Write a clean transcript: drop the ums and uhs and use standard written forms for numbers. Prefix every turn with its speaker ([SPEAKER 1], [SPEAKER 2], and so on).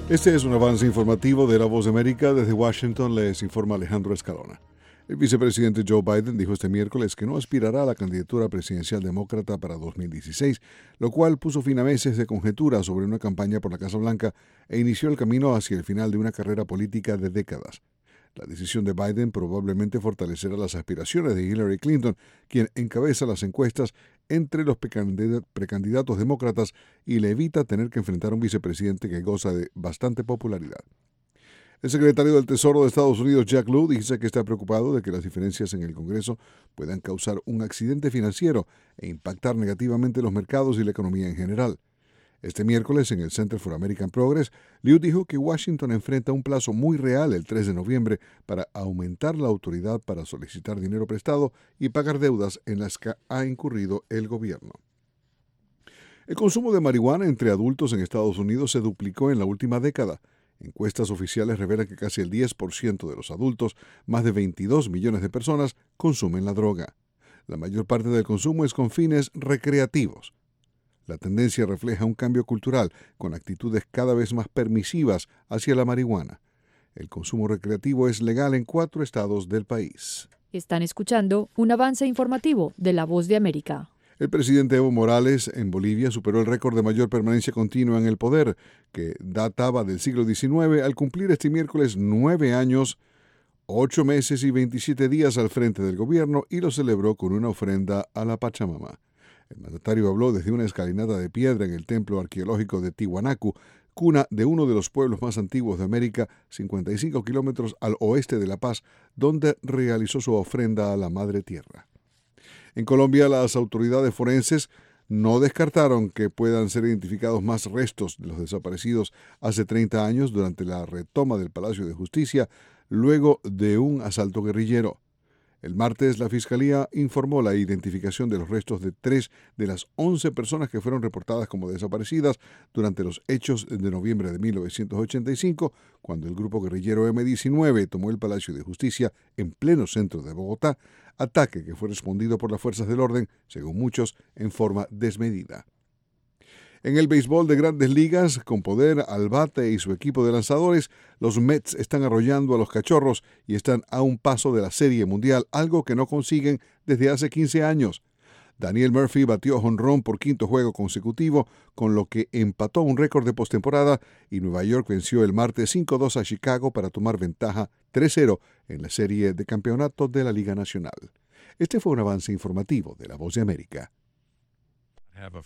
[SPEAKER 1] Este es un avance informativo de La Voz de América. Desde Washington les informa Alejandro Escalona. El vicepresidente Joe Biden dijo este miércoles que no aspirará a la candidatura presidencial demócrata para 2016, lo cual puso fin a meses de conjetura sobre una campaña por la Casa Blanca e inició el camino hacia el final de una carrera política de décadas. La decisión de Biden probablemente fortalecerá las aspiraciones de Hillary Clinton, quien encabeza las encuestas entre los precandidatos demócratas y le evita tener que enfrentar a un vicepresidente que goza de bastante popularidad. El secretario del Tesoro de Estados Unidos, Jack Lew, dice que está preocupado de que las diferencias en el Congreso puedan causar un accidente financiero e impactar negativamente los mercados y la economía en general. Este miércoles, en el Center for American Progress, Liu dijo que Washington enfrenta un plazo muy real el 3 de noviembre para aumentar la autoridad para solicitar dinero prestado y pagar deudas en las que ha incurrido el gobierno. El consumo de marihuana entre adultos en Estados Unidos se duplicó en la última década. Encuestas oficiales revelan que casi el 10% de los adultos, más de 22 millones de personas, consumen la droga. La mayor parte del consumo es con fines recreativos. La tendencia refleja un cambio cultural, con actitudes cada vez más permisivas hacia la marihuana. El consumo recreativo es legal en 4 estados del país.
[SPEAKER 2] Están escuchando un avance informativo de La Voz de América.
[SPEAKER 1] El presidente Evo Morales en Bolivia superó el récord de mayor permanencia continua en el poder, que databa del siglo XIX, al cumplir este miércoles 9 años, 8 meses y 27 días al frente del gobierno, y lo celebró con una ofrenda a la Pachamama. El mandatario habló desde una escalinata de piedra en el templo arqueológico de Tiwanaku, cuna de uno de los pueblos más antiguos de América, 55 kilómetros al oeste de La Paz, donde realizó su ofrenda a la Madre Tierra. En Colombia, las autoridades forenses no descartaron que puedan ser identificados más restos de los desaparecidos hace 30 años durante la retoma del Palacio de Justicia, luego de un asalto guerrillero. El martes, la Fiscalía informó la identificación de los restos de 3 de las 11 personas que fueron reportadas como desaparecidas durante los hechos de noviembre de 1985, cuando el grupo guerrillero M-19 tomó el Palacio de Justicia en pleno centro de Bogotá, ataque que fue respondido por las fuerzas del orden, según muchos, en forma desmedida. En el béisbol de Grandes Ligas, con poder al bate y su equipo de lanzadores, los Mets están arrollando a los Cachorros y están a un paso de la Serie Mundial, algo que no consiguen desde hace 15 años. Daniel Murphy batió jonrón por 5º juego consecutivo, con lo que empató un récord de postemporada, y Nueva York venció el martes 5-2 a Chicago para tomar ventaja 3-0 en la serie de campeonato de la Liga Nacional. Este fue un avance informativo de La Voz de América.